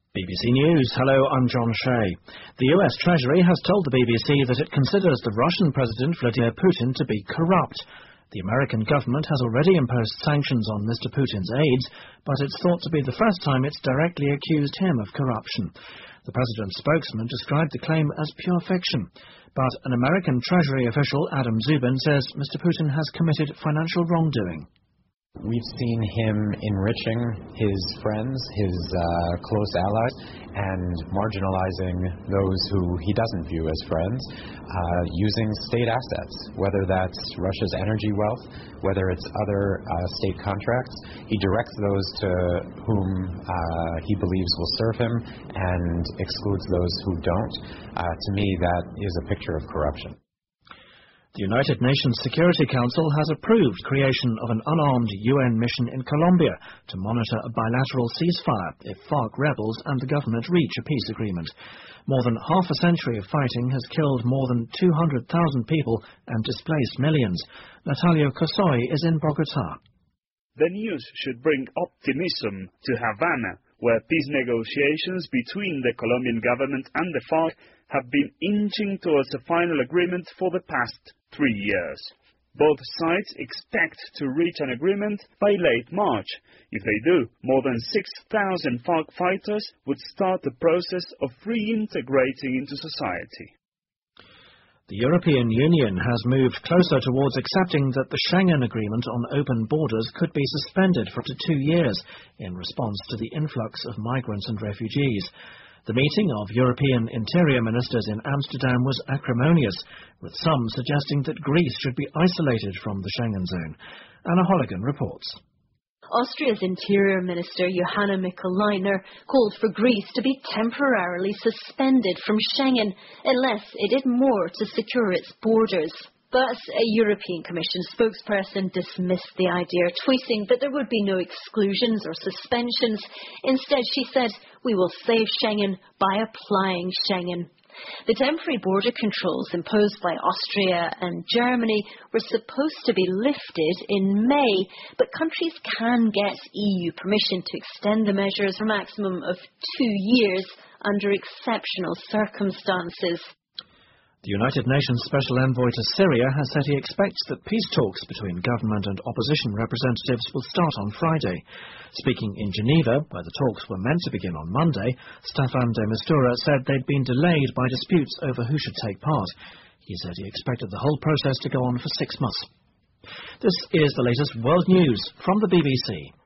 BBC News. Hello, I'm John Shea. The US Treasury has told the BBC that it considers the Russian President Vladimir Putin to be corrupt. The American government has already imposed sanctions on Mr. Putin's aides, but it's thought to be the first time it's directly accused him of corruption. The president's spokesman described the claim as pure fiction. But an American Treasury official, Adam Zubin, says Mr. Putin has committed financial wrongdoing. We've seen him enriching his friends, his close allies, and marginalizing those who he doesn't view as friends, using state assets, whether that's Russia's energy wealth, whether it's other state contracts. He directs those to whom he believes will serve him and excludes those who don't. To me, that is a picture of corruption. The United Nations Security Council has approved creation of an unarmed UN mission in Colombia to monitor a bilateral ceasefire if FARC rebels and the government reach a peace agreement. More than half a century of fighting has killed more than 200,000 people and displaced millions. Natalio Cosoy is in Bogotá. The news should bring optimism to Havana, where peace negotiations between the Colombian government and the FARC have been inching towards a final agreement for the past 3 years. Both sides expect to reach an agreement by late March. If they do, more than 6,000 FARC fighters would start the process of reintegrating into society. The European Union has moved closer towards accepting that the Schengen Agreement on open borders could be suspended for up to 2 years in response to the influx of migrants and refugees. The meeting of European interior ministers in Amsterdam was acrimonious, with some suggesting that Greece should be isolated from the Schengen zone. Anna Holligan reports. Austria's Interior Minister Johanna Mikl-Leitner called for Greece to be temporarily suspended from Schengen unless it did more to secure its borders. But a European Commission spokesperson dismissed the idea, tweeting that there would be no exclusions or suspensions. Instead, she said, "We will save Schengen by applying Schengen." The temporary border controls imposed by Austria and Germany were supposed to be lifted in May, but countries can get EU permission to extend the measures for a maximum of 2 years under exceptional circumstances. The United Nations Special Envoy to Syria has said he expects that peace talks between government and opposition representatives will start on Friday. Speaking in Geneva, where the talks were meant to begin on Monday, Staffan de Mistura said they'd been delayed by disputes over who should take part. He said he expected the whole process to go on for 6 months. This is the latest world news from the BBC.